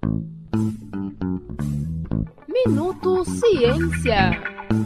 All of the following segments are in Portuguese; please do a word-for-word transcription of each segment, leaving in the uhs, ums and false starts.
Minuto Ciência.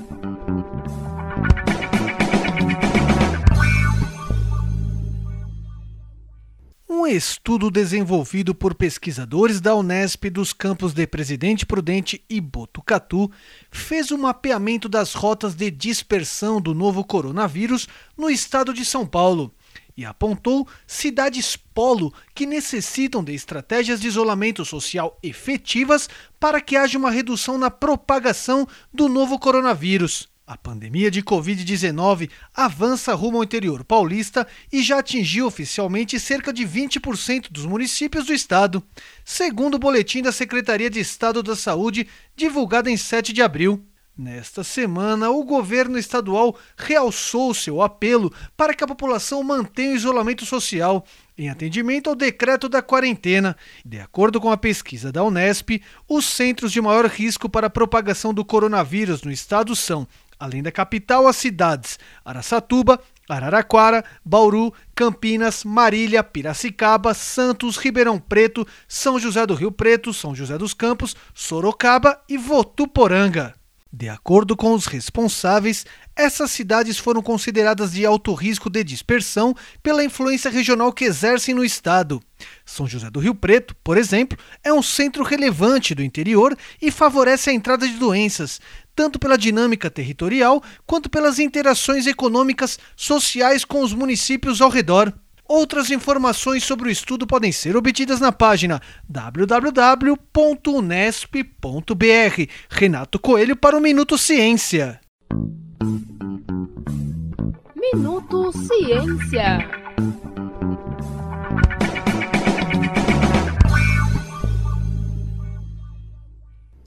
Um estudo desenvolvido por pesquisadores da Unesp dos campos de Presidente Prudente e Botucatu fez um mapeamento das rotas de dispersão do novo coronavírus no estado de São Paulo e apontou cidades polo que necessitam de estratégias de isolamento social efetivas para que haja uma redução na propagação do novo coronavírus. A pandemia de covid dezenove avança rumo ao interior paulista e já atingiu oficialmente cerca de vinte por cento dos municípios do estado, segundo o boletim da Secretaria de Estado da Saúde, divulgado em sete de abril. Nesta semana, o governo estadual realçou seu apelo para que a população mantenha o isolamento social, em atendimento ao decreto da quarentena. De acordo com a pesquisa da Unesp, os centros de maior risco para a propagação do coronavírus no estado são, além da capital, as cidades Araçatuba, Araraquara, Bauru, Campinas, Marília, Piracicaba, Santos, Ribeirão Preto, São José do Rio Preto, São José dos Campos, Sorocaba e Votuporanga. De acordo com os responsáveis, essas cidades foram consideradas de alto risco de dispersão pela influência regional que exercem no estado. São José do Rio Preto, por exemplo, é um centro relevante do interior e favorece a entrada de doenças, tanto pela dinâmica territorial quanto pelas interações econômicas sociais com os municípios ao redor. Outras informações sobre o estudo podem ser obtidas na página w w w ponto unesp ponto b r. Renato Coelho para o Minuto Ciência. Minuto Ciência.